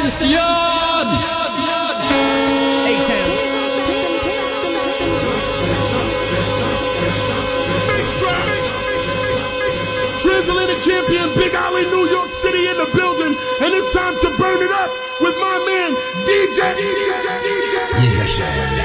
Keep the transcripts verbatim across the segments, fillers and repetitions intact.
atención. Transatlantic champion Big Alley, New York City in the building, and it's time to burn it up with my man D J. D J. D J. Yes, sir.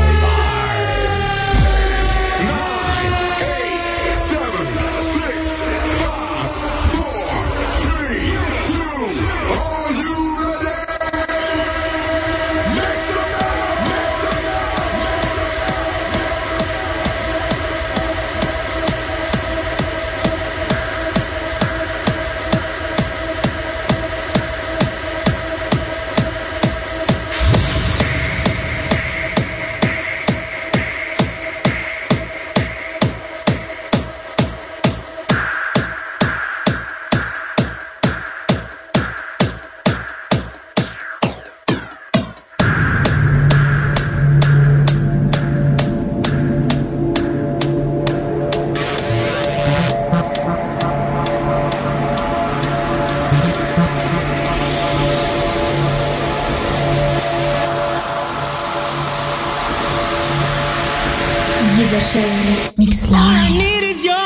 Mix Live. All I need is your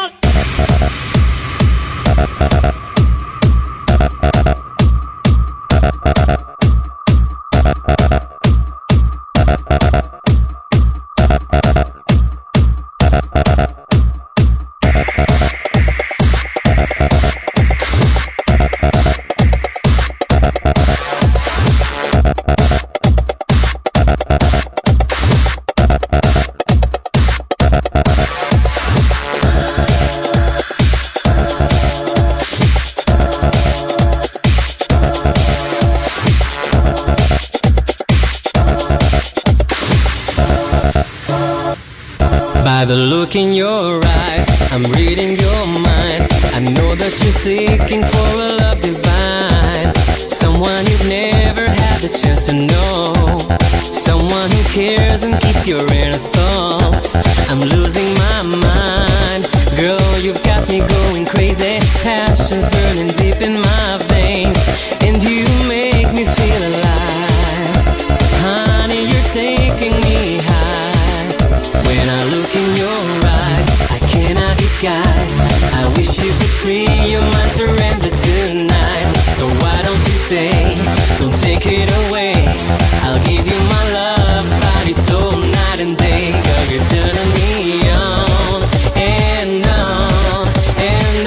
By the look in your eyes, I'm reading your mind. I know that you're seeking for a love divine, someone you've never had the chance to know, someone who cares and keeps your inner thoughts. I'm losing my mind, girl, you've got me going crazy. Passion's burning deep in my veins, and you make me feel alive. Honey, you're taking me high. When I look in your eyes, I cannot disguise. I wish you could free your mind, surrender tonight. So why don't you stay? Don't take it away. I'll give you my love, body, soul, night and day. Girl, you're turning me on and on and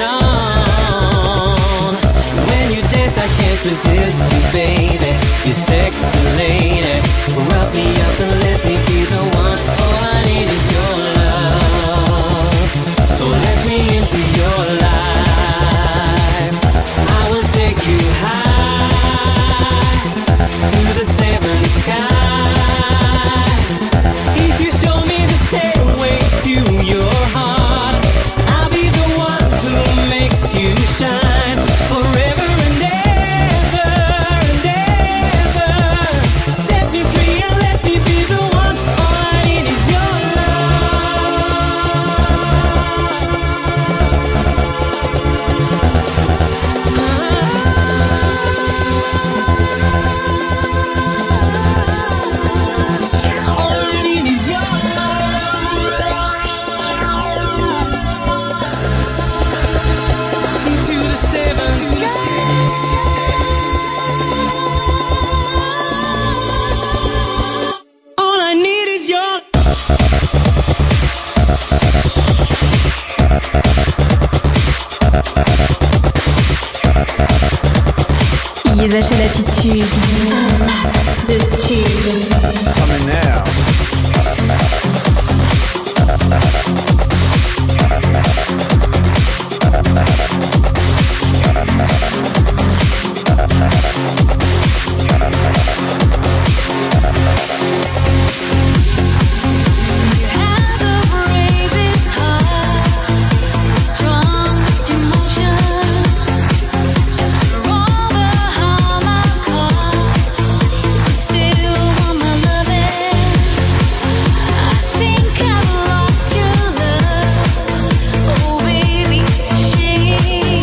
on. When you dance, I can't resist you, baby. You're sexy lady. Rub me up and let me be the one. All I need is your love. So let me into your life. I will take you high to the seventh sky. If you show me the stairway to your heart, I'll be the one who makes you shine forever and ever and ever. Set me free and let me be the one. All I need is your Yézaché l'attitude, max de tube. Ça m'énerve. Think I've lost your love. Oh baby, it's a shame.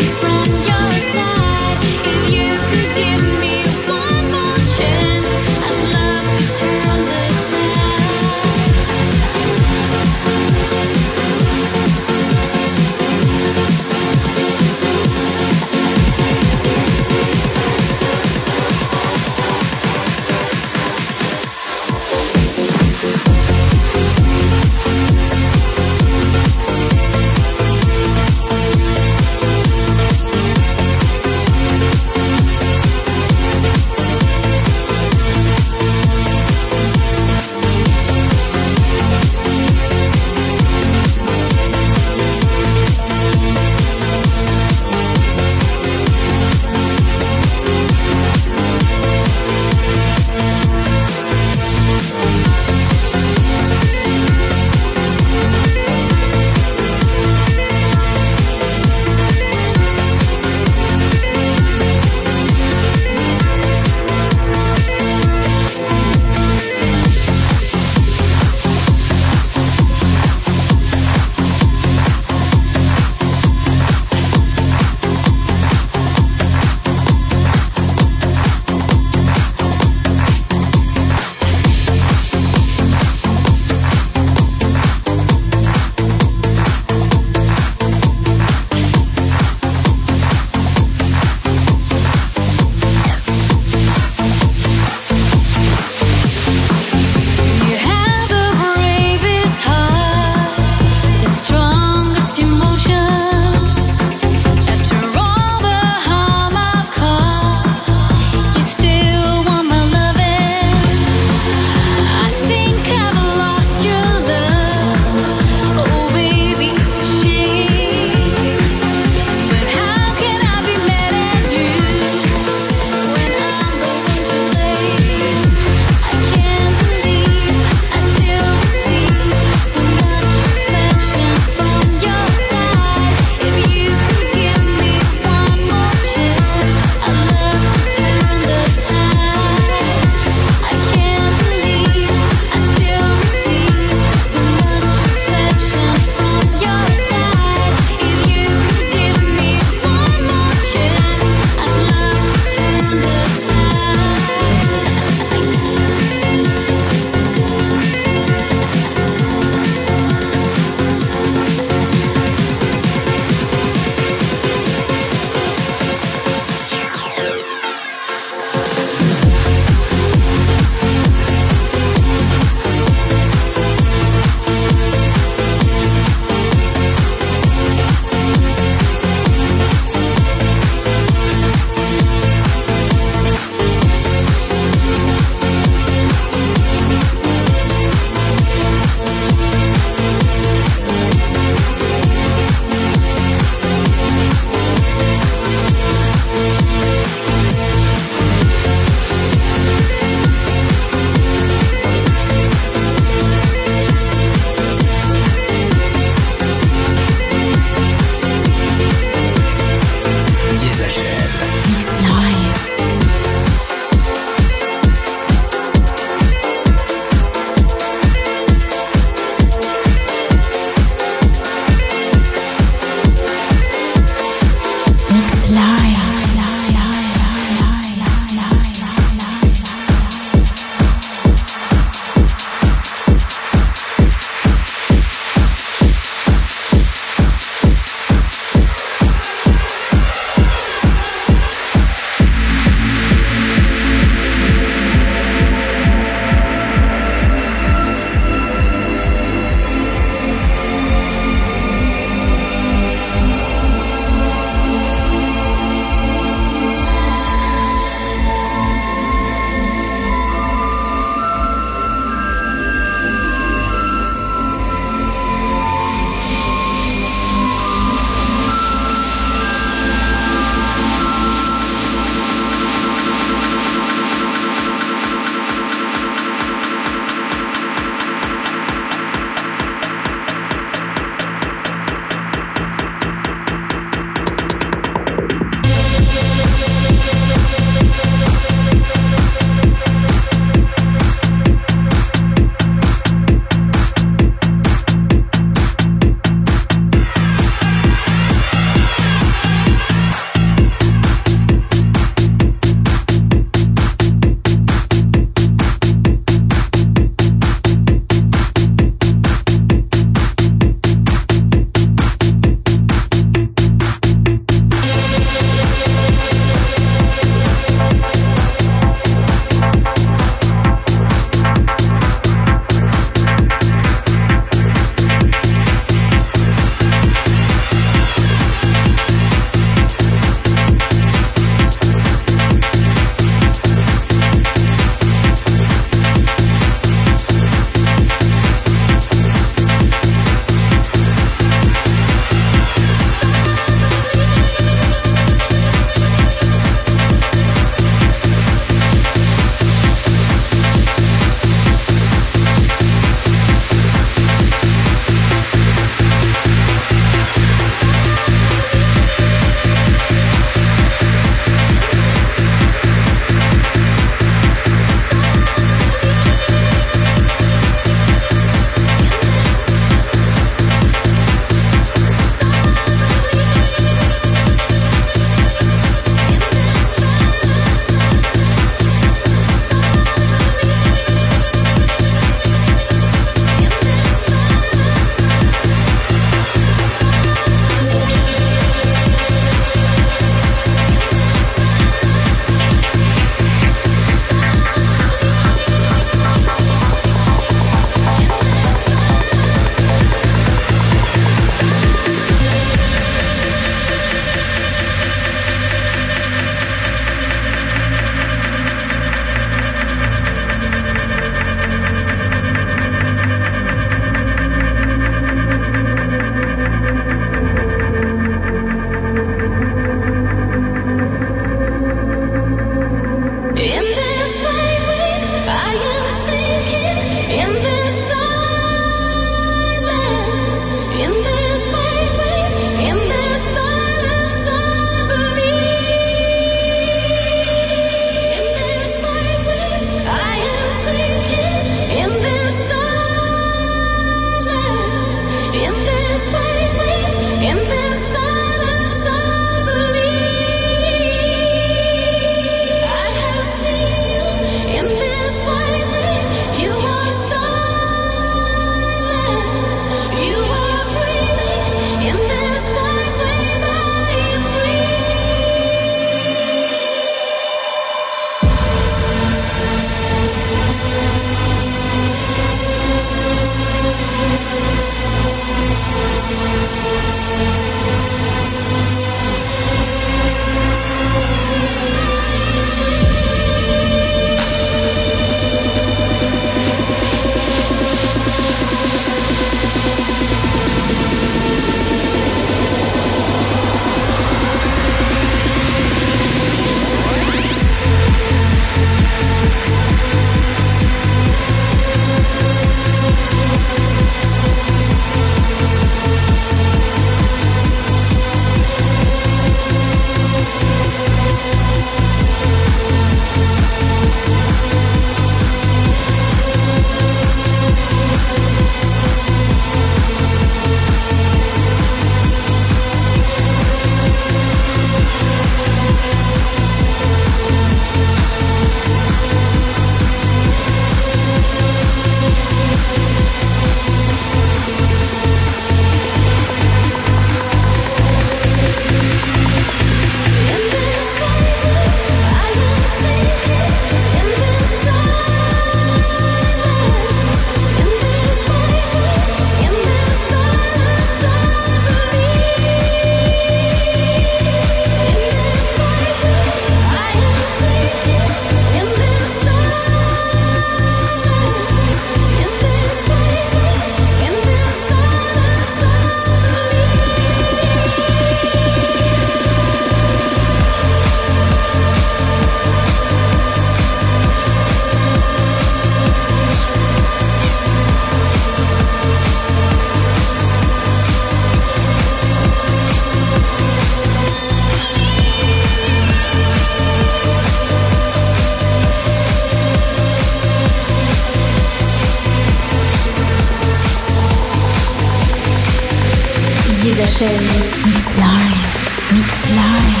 chaîne Mixline, Mixline.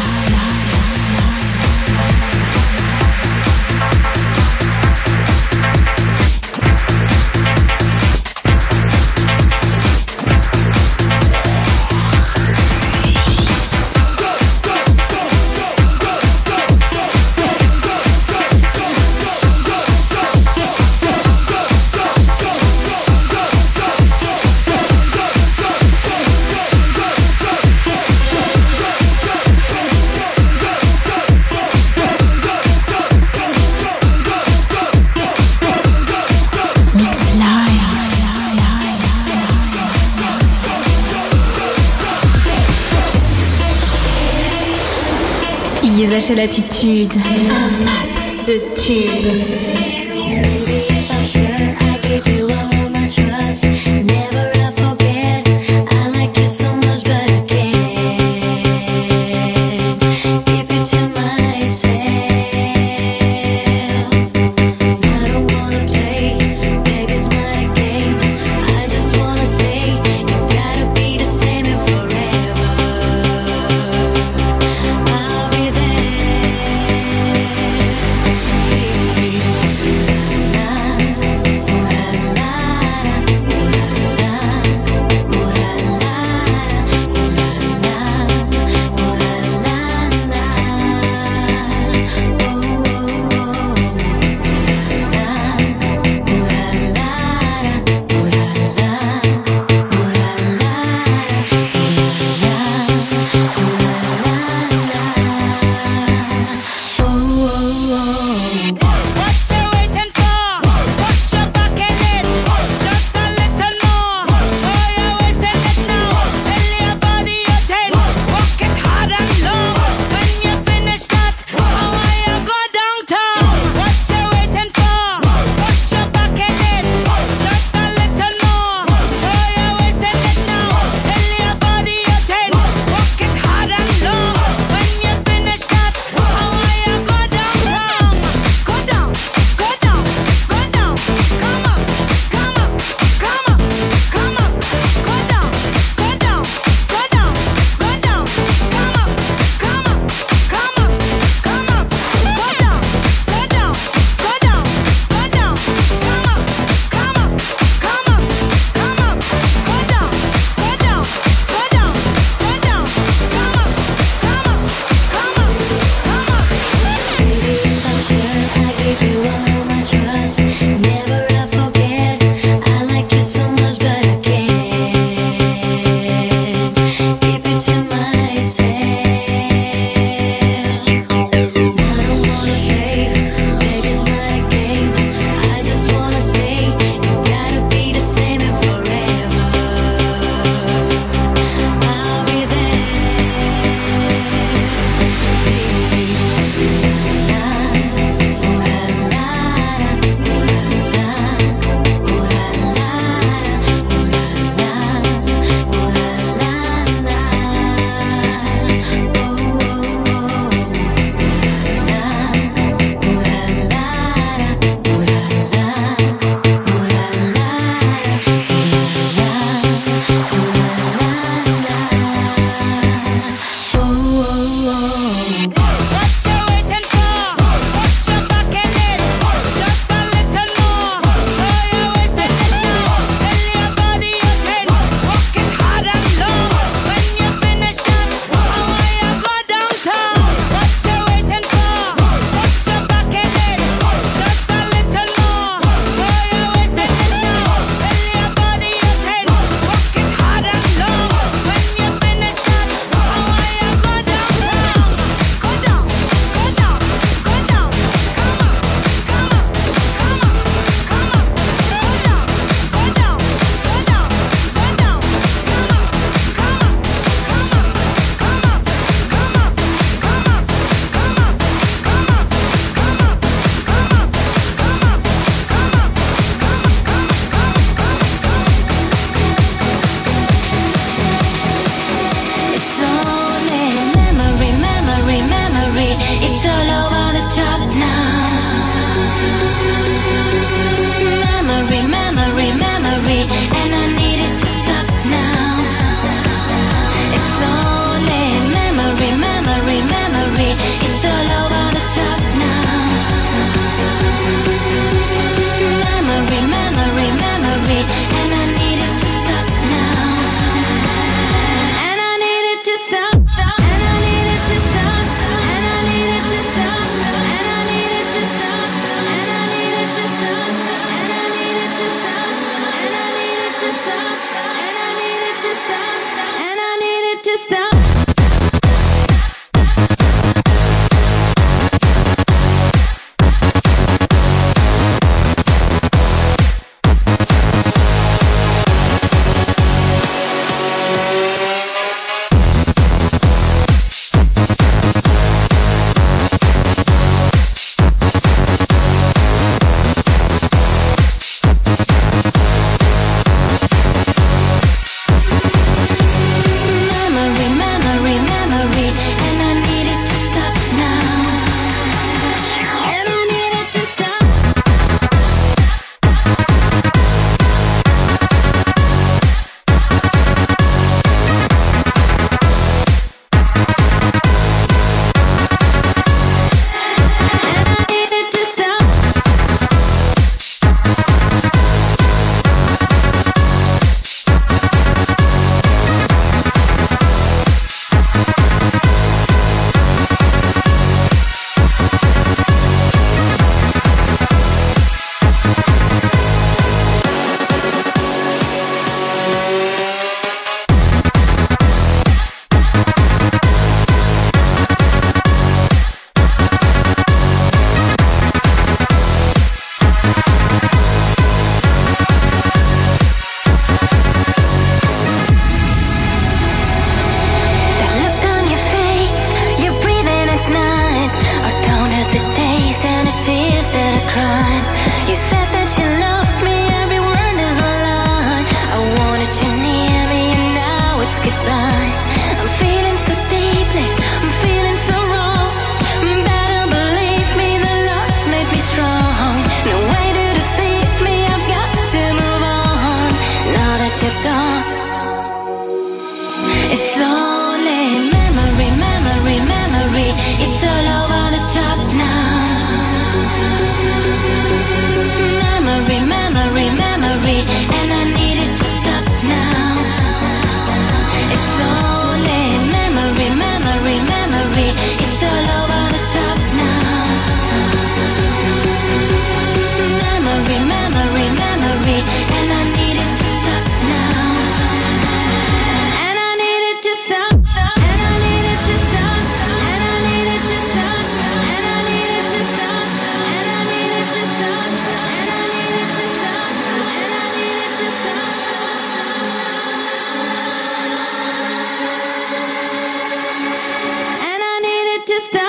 Yézach l'attitude, un max de tubes. Baby, cried. You said that you loved me, every word is a lie. I wanted you near me and now it's goodbye. I'm feeling so deeply, I'm feeling so wrong. Better believe me, the love's made me strong. No way to deceive me, I've got to move on. Now that you're gone, it's only memory, memory, memory. It's all over the top now. Memory, memory, memory, and I need it to stop now. It's only memory, memory, memory. It's all over the top now. Memory, memory, memory, and I need it to stop now. And I need it to stop, stop. And I need it to stop, and I need it to stop, and I need it to stop, and I need it to stop, and I need it to stop, and I need it to stop. And I need it to stop.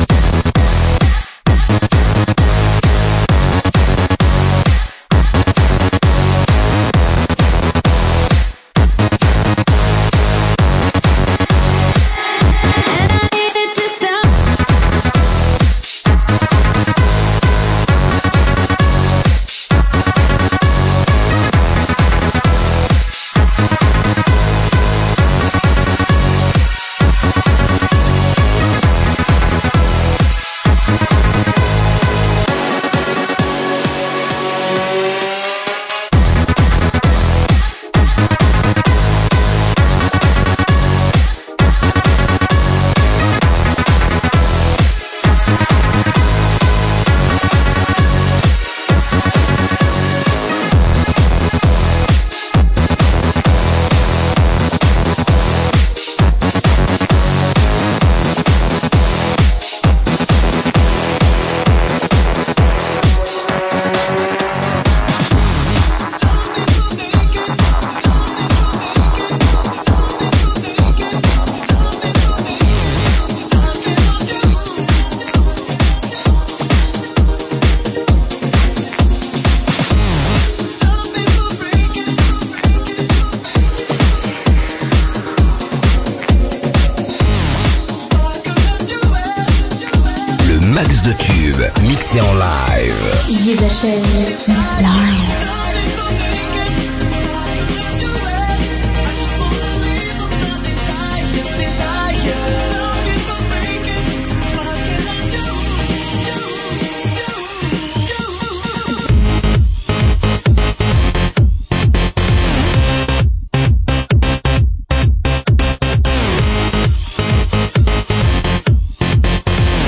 Max de tubes, mixé en live. Elisa Chaîne, Mix Live.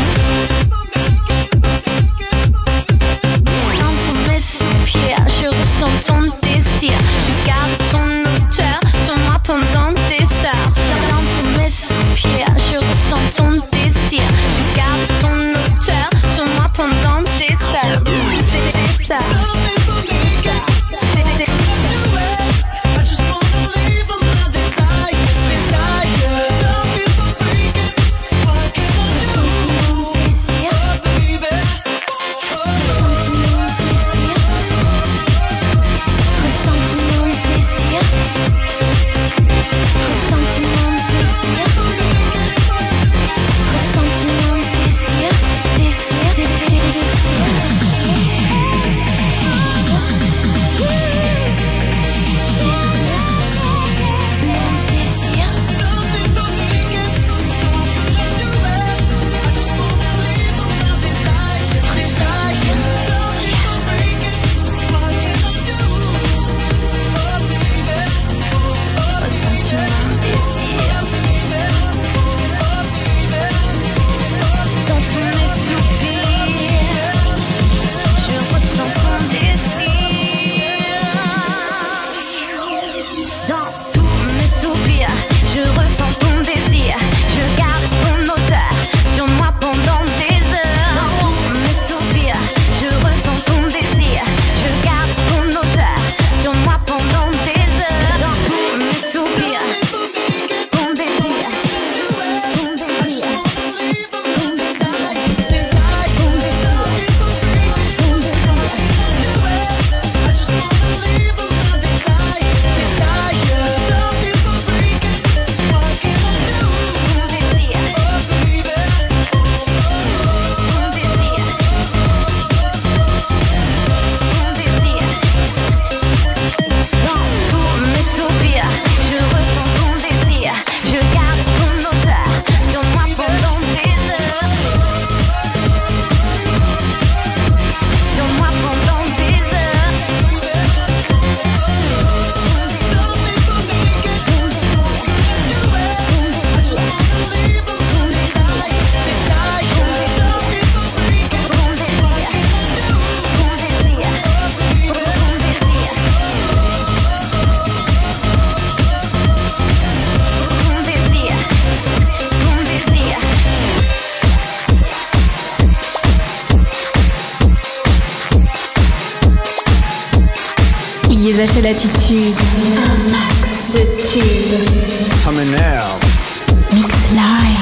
Quand on met sous pied, je ressens H L Attitude. Un max de tubes. Coming now. Mix live.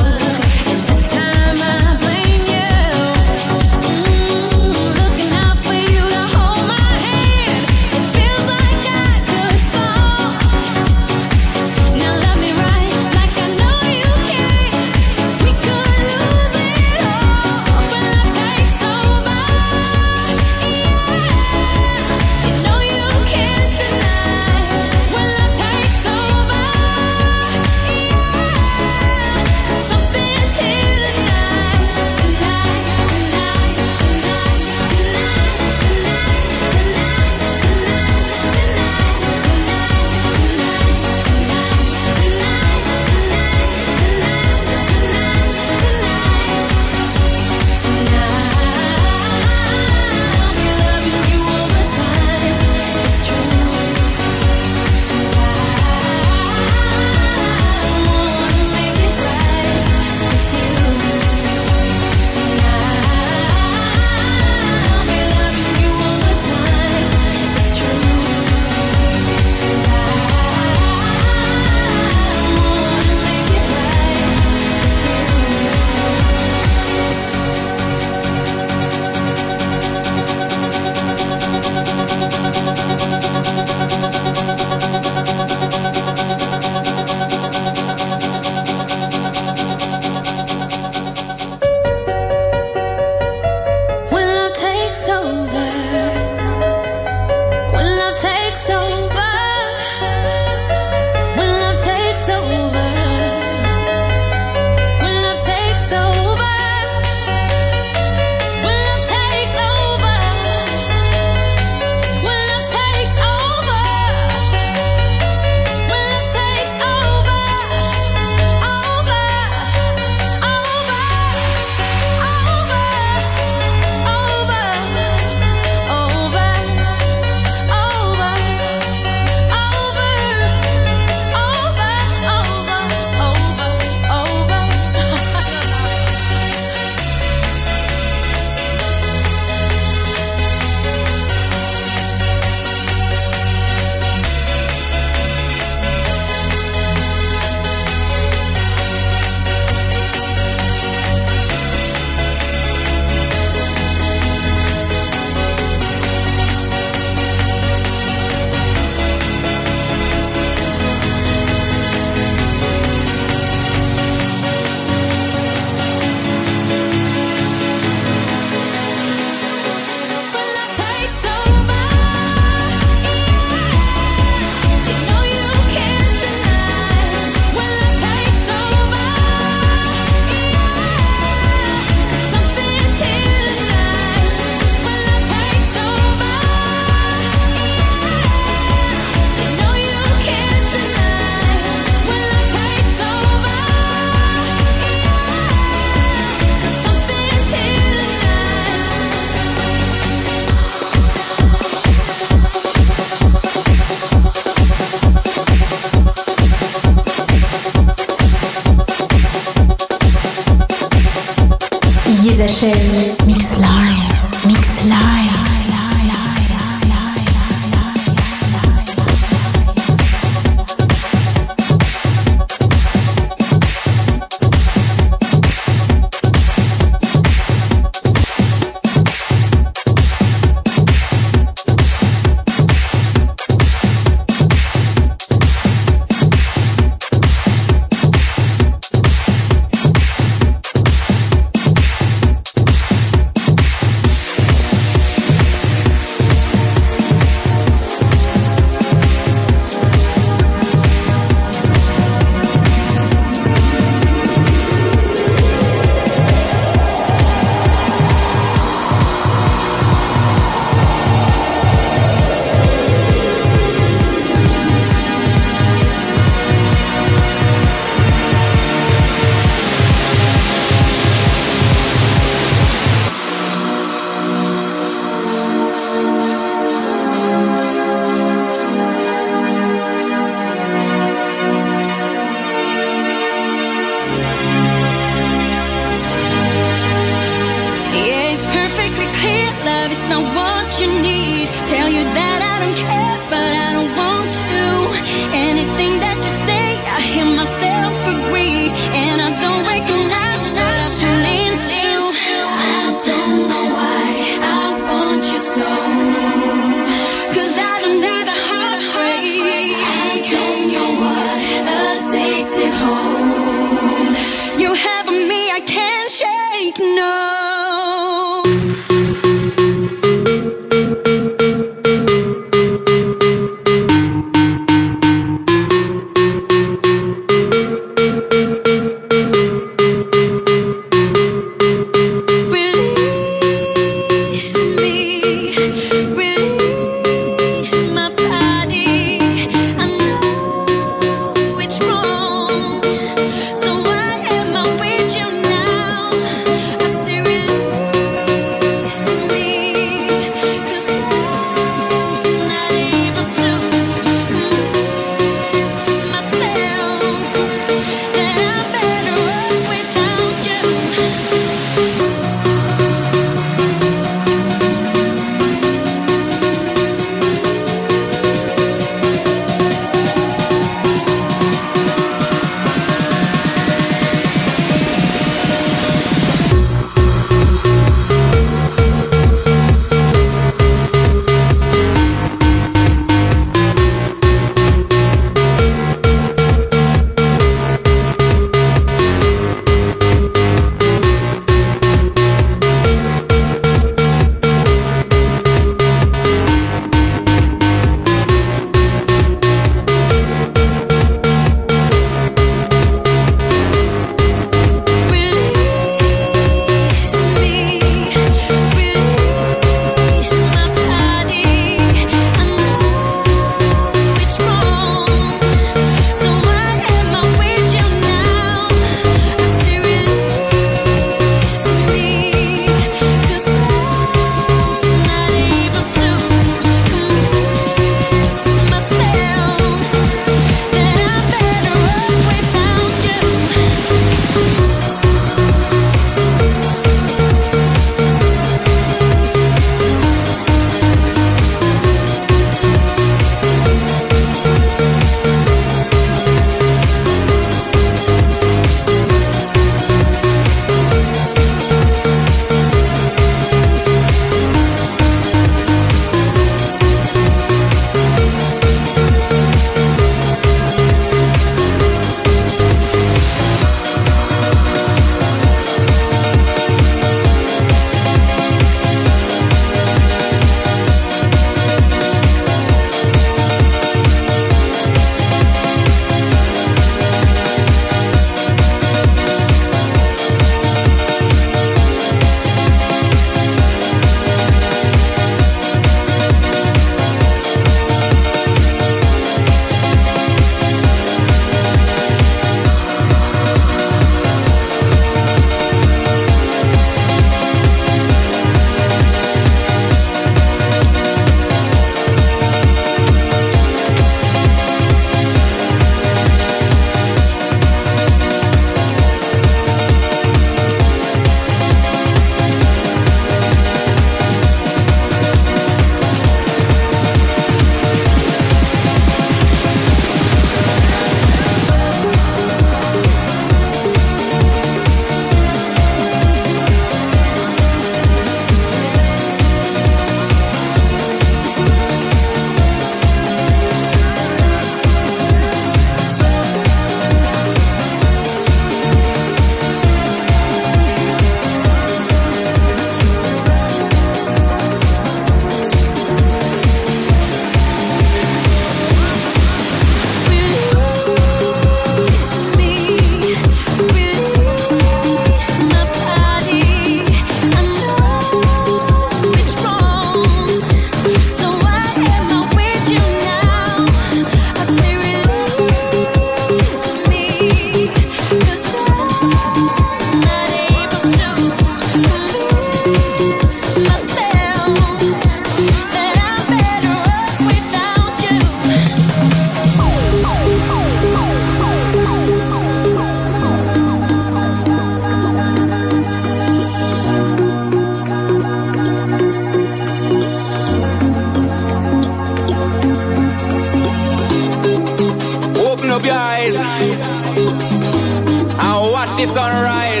the sunrise.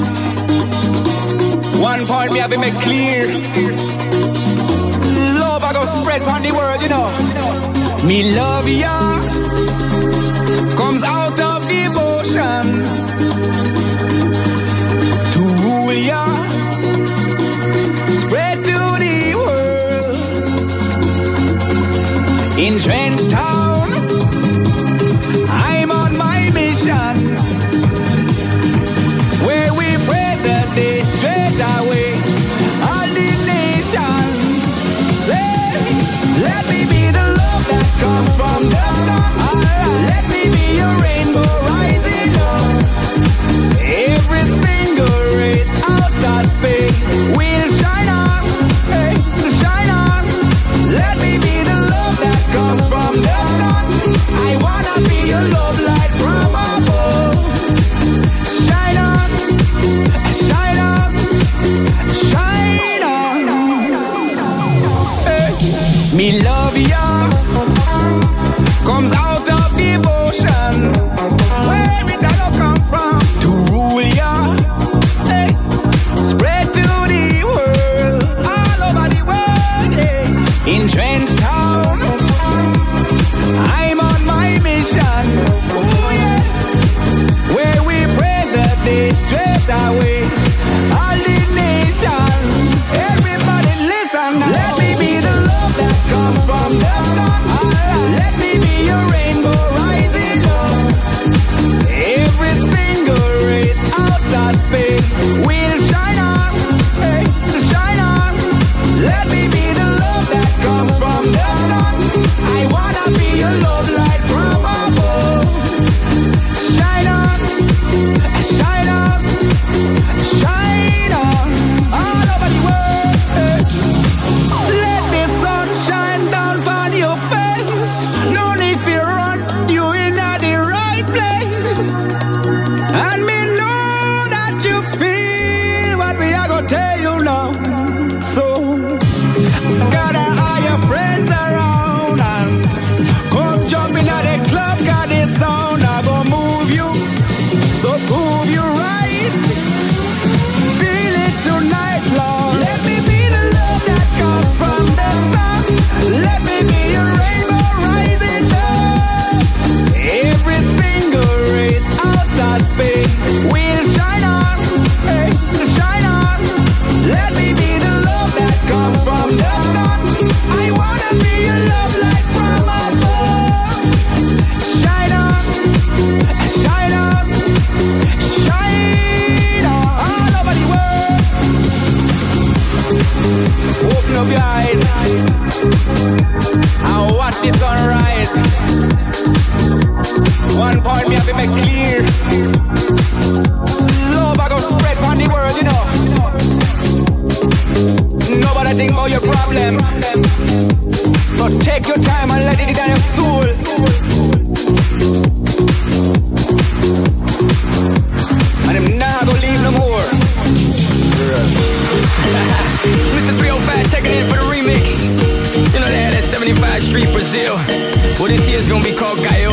One point me have to make clear. Love I go spread on the world, you know. Me love ya comes out of devotion to rule ya in Trench Town. I'm on my mission, where we pray that they straight away all the nation. Let, let me be the love that comes from the sun. Alright, let me be your rainbow rising up. Every single race out of space will shine on, hey, shine on. Let me be the love that comes from the sun. I wanna be your love light from above. Shine on, shine on, shine on. Hey. Me love ya comes out of devotion, where it all come from, to rule ya. Hey. Spread to the world, all over the world. Hey. In Trench Town, I'm on my mission. Ooh, yeah. Where we pray that they straight away all the nation. Everybody listen now. Let me be the love that comes from the sun. Alright, let me be your rainbow rising up. Every single race out of space will shine on, hey, shine on. Let me be the love that comes from the sun. I wanna be your love light from above. Shine on, shine on, shine on, all over the world. Hey. Let the sun shine down on your face. No need for run, you in the right place. And me know that you feel what we are gonna tell you now. So gather all your friends around and come jump in at the club, 'cause this sound I gonna move you. So prove you right. Feel it tonight, Lord. Let me be the love that comes from the sun. Let me be your rainbow rising up. Every single race out of space will shine on, hey, shine on. Let me be the love that comes from the sun. I wanna be your love light from above. Shine on, shine on, shine on, all over the world. Open up your eyes and watch the sunrise. One point me have to make clear. Love I go spread on the world, you know. Nobody think about your problem, but take your time and let it in your soul. And I'm not gonna leave no more. Mister three oh five checking in for the remix. You know they had that seventy-five Street Brazil. Well, this year's gonna be called Gallo.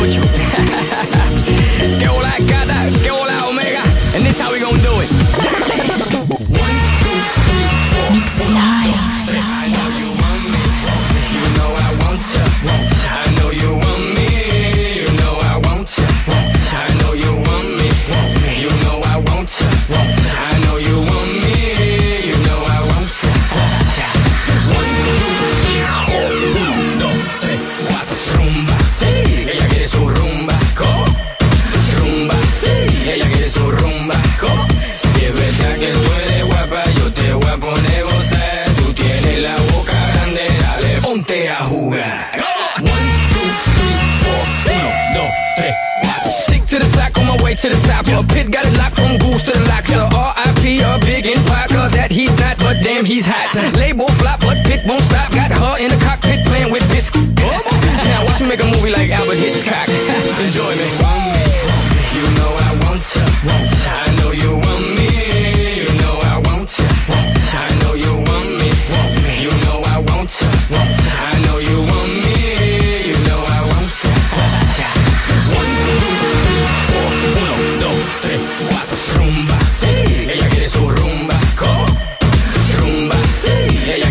Que hola gata, que hola omega. And this how we gonna do it. One, two, three, four. Mix live. I know you want me. You know I want ya. I know you want me. You know I want ya. I know you want me. You know I want ya. I know you want me. You know I want ya. One, two, three, four. Uno, dos, tres, cuatro. Rumba, sí. Ella quiere su rumba. Go. Rumba, sí. Ella quiere su rumba. Go. Si es verdad que tú eres guapa, yo te voy a poner gozar. Tú tienes la boca grande, dale, ponte a jugar. One, two, three, four. Uno, dos, tres, cuatro. Stick to the track on my way to the top. A pit got it locked from goose to the lock. Tell her R I P a big in Parker that he's not, but damn he's hot. Label flop, but Pit won't stop. Got her in the cockpit playing with bits. Now watch me make a movie like Albert Hitchcock. Enjoy me. You know I want ya. I know you want me. You know I want ya. I know you want me. You know I want ya. I know you want me. You know I want ya. One, two, three, four. Uno, dos, tres, cuatro. Rumba, sí. Ella quiere su rumba. Go. Rumba, sí. Ella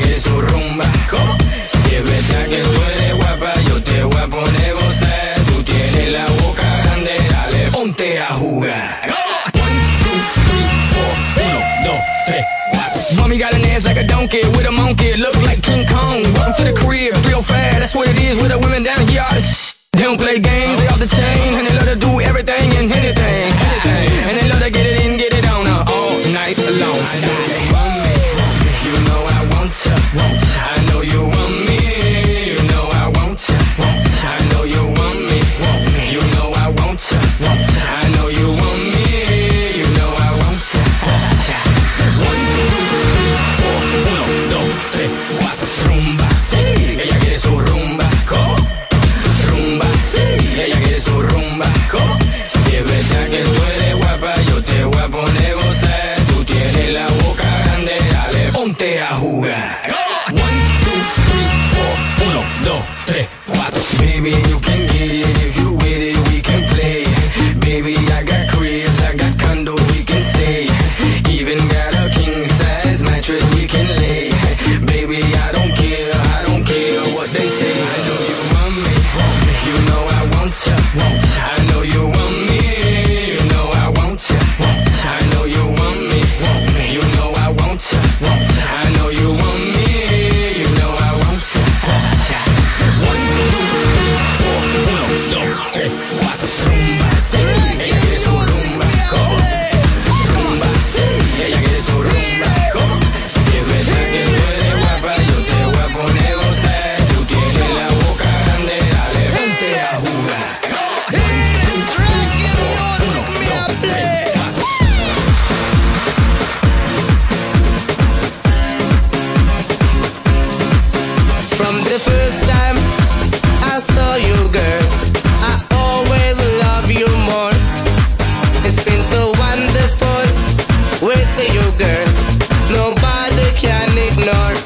ladies with the women down here are the sh- They don't play games, they off the chain, and they love to do everything and anything, anything. And they love to get it in, get it on uh, all night long. I know you want me, you know I want ya. I know you want me, you know I want ya. I know you want me, you know I want ya. I know you want me, you know I want ya. One, two, three, four, uno, dos, tres, cuatro, rumba. Sí, ella quiere su rumba, co. Rumba, sí, ella quiere su rumba, co. Si es verdad que tú eres guapa, yo te voy a poner gozar. Tú tienes la boca grande, dale, ponte a jugar. One, two, three, four, uno, dos, tres, cuatro. Baby, you can get it if you with it, we can play. Baby, I got cribs, I got condos, we can stay. Even got a king size mattress we can lay. Baby, I don't care, I don't care what they say. I know you want me, you know I want ya. I know you want me, you know I want ya. I know you want me, you know I want ya. I know you want me, you know I want ya. One, two, three, four, uno, dos, tres, cuatro, rumba, sí, ella quiere su rumba, go. Rumba, sí, ella quiere su rumba, go. Si es verdad que tú eres guapa, yo te voy a poner a gozar. Tú tienes la boca grande, dale, vente a jugar. From the first time I saw you, girl, I always love you more. It's been so wonderful with you, girl. Nobody can ignore.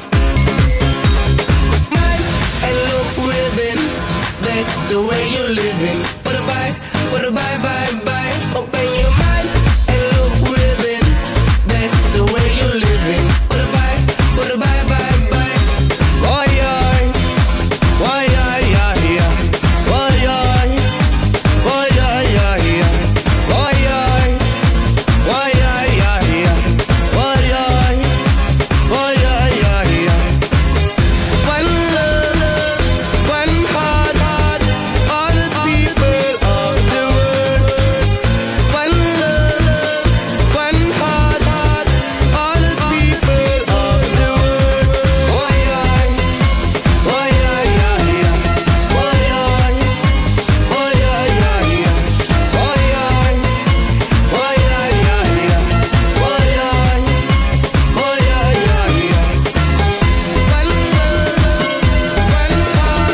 Man, and look within, that's the way you living. What a bye, what a bye, bye, bye. Open your mind and look within, that's the way you living. What a bye, what a bye, bye, bye. Oh yeah, oh yeah, yeah, yeah. Oh yeah, oh yeah, yeah, yeah. Oh yeah, oh yeah, yeah, yeah. Oh yeah, oh yeah, yeah, yeah. One love, one heart, all the people of the world. One love, one heart, all the people of the world. Oh yeah, oh yeah, yeah, yeah. Oh yeah, oh yeah, yeah, yeah. Oh yeah, oh yeah, yeah, yeah. Oh yeah, oh yeah, yeah, yeah. One love, one heart,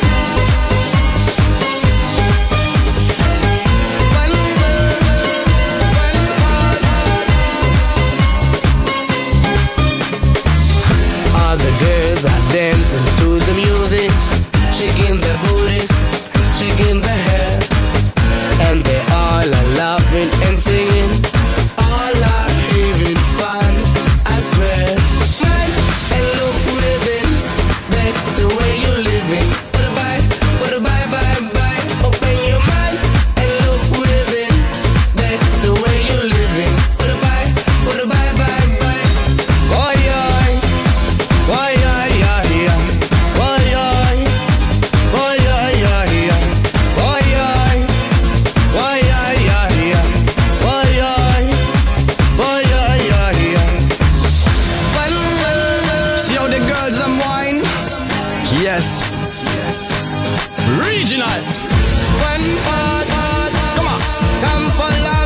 one love, one heart. All the girls are dancing to the music, shaking their booties, shaking their hair, and they all are laughing and singing. All are having fun, I swear. Shine and look within, that's the way you living. What a bye, what a bye, bye, bye. Open your mind and look within, that's the way you living. What a bye, what a bye, bye, bye. Oh yeah, oh yeah, yeah, yeah. Oh yeah, oh yeah, yeah, yeah. Oh yeah, oh yeah, yeah, yeah. Oh yeah, oh yeah, yeah, yeah. One love. See how the girls and wine? Yes. Regional. One heart, come on, come for life.